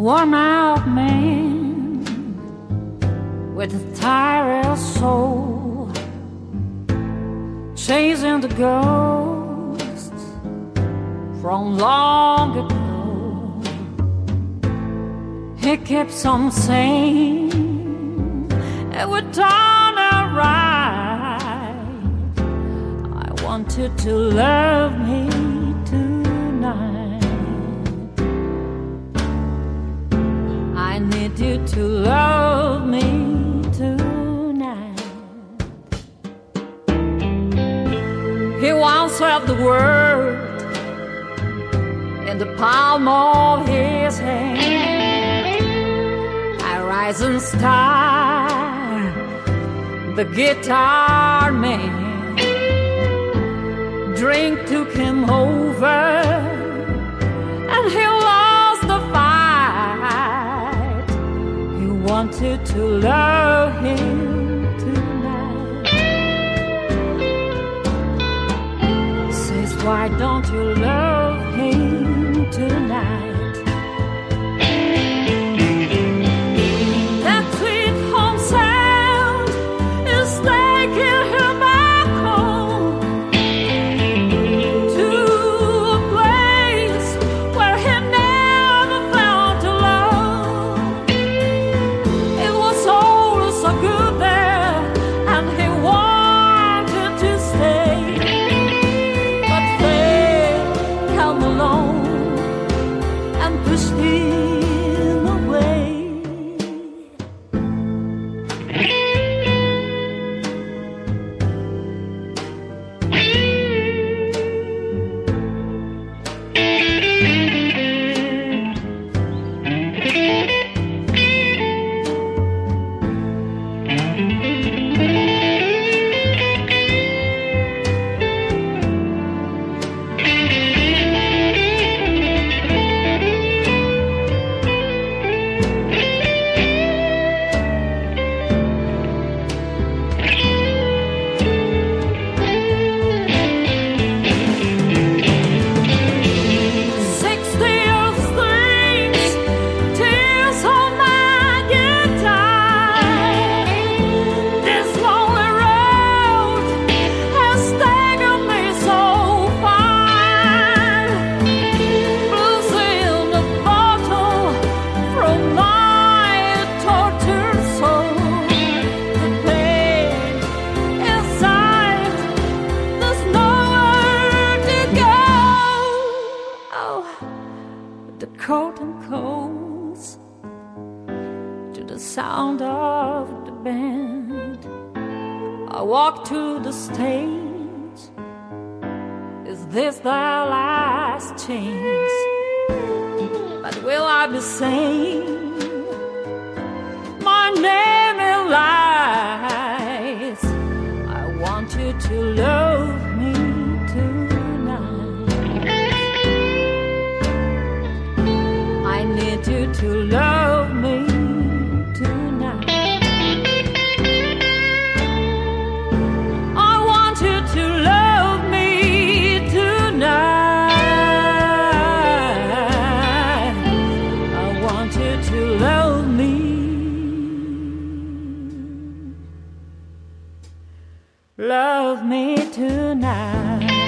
worn out man with a tired soul, chasing the ghosts from long ago. He keeps on saying it would turn out right. I want you to love me tonight. I need you to love me tonight. He once held the world in the palm of his hand, a rising star, the guitar man. Drink took him over and he lost the fight. He wanted to love him tonight. Says, why don't you love him tonight? The curtain calls to the sound of the band. I walk to the stage. Is this the last chance? But will I be saying my name in lights? I want you to love me tonight. I need you to love me tonight. I want you to love me tonight. I want you to love me. Love me tonight.